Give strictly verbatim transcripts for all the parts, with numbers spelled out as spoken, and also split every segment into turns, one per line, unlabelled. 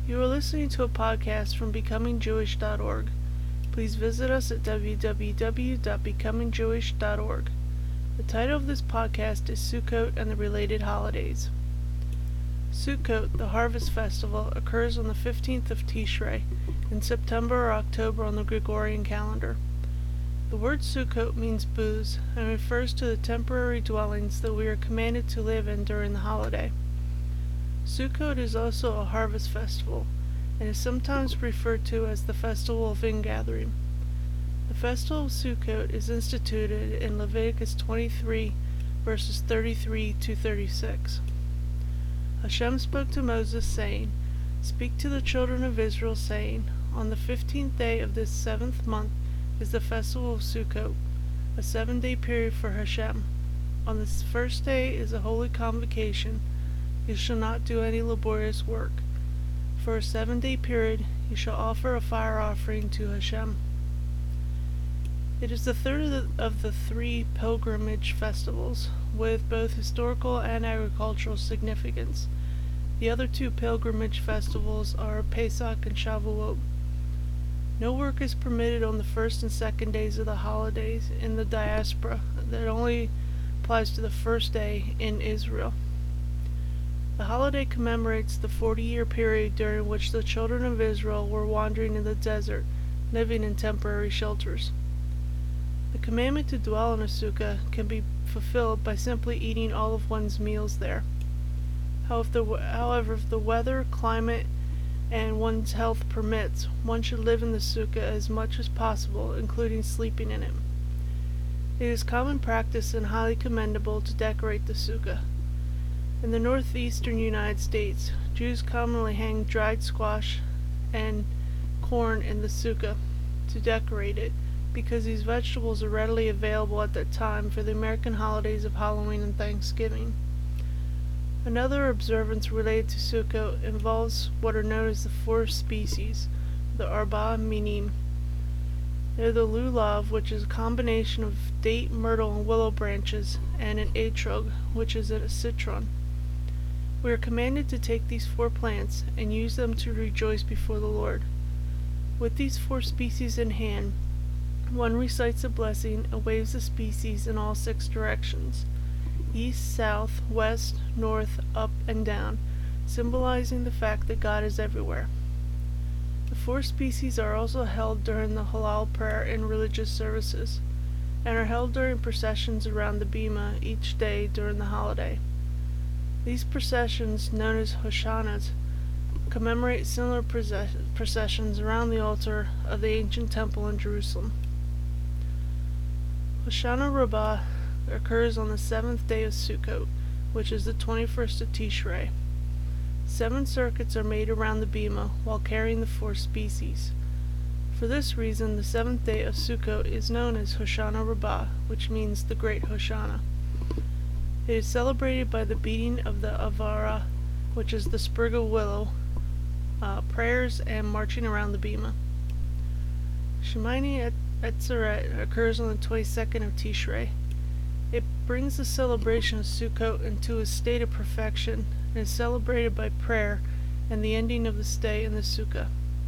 You are listening to a podcast from becoming jewish dot org. Please visit us at w w w dot becoming jewish dot org. The title of this podcast is Sukkot and the Related Holidays. Sukkot, the harvest festival, occurs on the fifteenth of Tishrei, in September or October on the Gregorian calendar. The word Sukkot means booths and refers to the temporary dwellings that we are commanded to live in during the holiday. Sukkot is also a harvest festival, and is sometimes referred to as the Festival of Ingathering. The Festival of Sukkot is instituted in Leviticus twenty-three, verses thirty-three to thirty-six. Hashem spoke to Moses, saying, Speak to the children of Israel, saying, On the fifteenth day of this seventh month is the Festival of Sukkot, a seven-day period for Hashem. On this first day is a holy convocation. You shall not do any laborious work. For a seven-day period you shall offer a fire offering to Hashem. It is the third of the, of the three pilgrimage festivals, with both historical and agricultural significance. The other two pilgrimage festivals are Pesach and Shavuot. No work is permitted on the first and second days of the holidays in the diaspora. That only applies to the first day in Israel. The holiday commemorates the forty-year period during which the children of Israel were wandering in the desert, living in temporary shelters. The commandment to dwell in a sukkah can be fulfilled by simply eating all of one's meals there. However, if the weather, climate, and one's health permits, one should live in the sukkah as much as possible, including sleeping in it. It is common practice and highly commendable to decorate the sukkah. In the northeastern United States, Jews commonly hang dried squash and corn in the sukkah to decorate it, because these vegetables are readily available at that time for the American holidays of Halloween and Thanksgiving. Another observance related to Sukkot involves what are known as the four species, the Arba Minim. They're the lulav, which is a combination of date, myrtle, and willow branches, and an etrog, which is a citron. We are commanded to take these four plants and use them to rejoice before the Lord. With these four species in hand, one recites a blessing and waves the species in all six directions: east, south, west, north, up, and down, symbolizing the fact that God is everywhere. The four species are also held during the Hallel prayer in religious services, and are held during processions around the Bima each day during the holiday. These processions, known as Hoshannahs, commemorate similar processions around the altar of the ancient temple in Jerusalem. Hoshana Rabbah occurs on the seventh day of Sukkot, which is the twenty-first of Tishrei. Seven circuits are made around the Bima while carrying the four species. For this reason, the seventh day of Sukkot is known as Hoshana Rabbah, which means the Great Hoshana. It is celebrated by the beating of the avara, which is the sprig of willow, uh, prayers, and marching around the Bima. Shemini Atzeret occurs on the twenty-second of Tishrei. It brings the celebration of Sukkot into a state of perfection and is celebrated by prayer and the ending of the stay in the sukkah.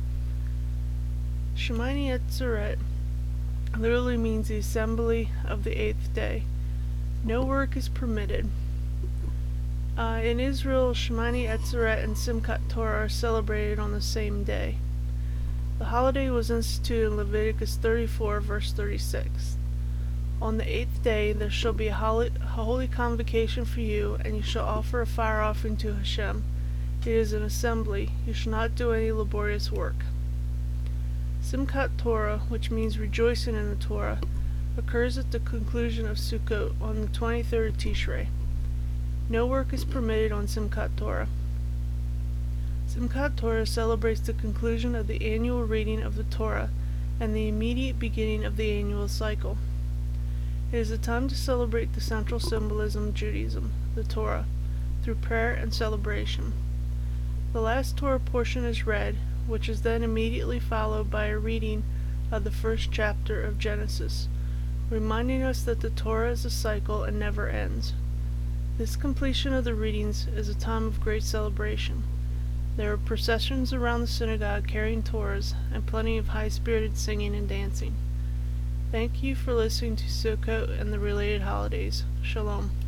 Shemini Atzeret literally means the assembly of the eighth day. No work is permitted. Uh, in Israel, Shemini Atzeret and Simchat Torah are celebrated on the same day. The holiday was instituted in Leviticus thirty-four, verse thirty-six. On the eighth day there shall be a holy, a holy convocation for you, and you shall offer a fire offering to Hashem. It is an assembly. You shall not do any laborious work. Simchat Torah, which means rejoicing in the Torah, occurs at the conclusion of Sukkot on the twenty-third of Tishrei. No work is permitted on Simchat Torah. Simchat Torah celebrates the conclusion of the annual reading of the Torah and the immediate beginning of the annual cycle. It is a time to celebrate the central symbolism of Judaism, the Torah, through prayer and celebration. The last Torah portion is read, which is then immediately followed by a reading of the first chapter of Genesis, reminding us that the Torah is a cycle and never ends. This completion of the readings is a time of great celebration. There are processions around the synagogue carrying Torahs, and plenty of high-spirited singing and dancing. Thank you for listening to Sukkot and the related holidays. Shalom.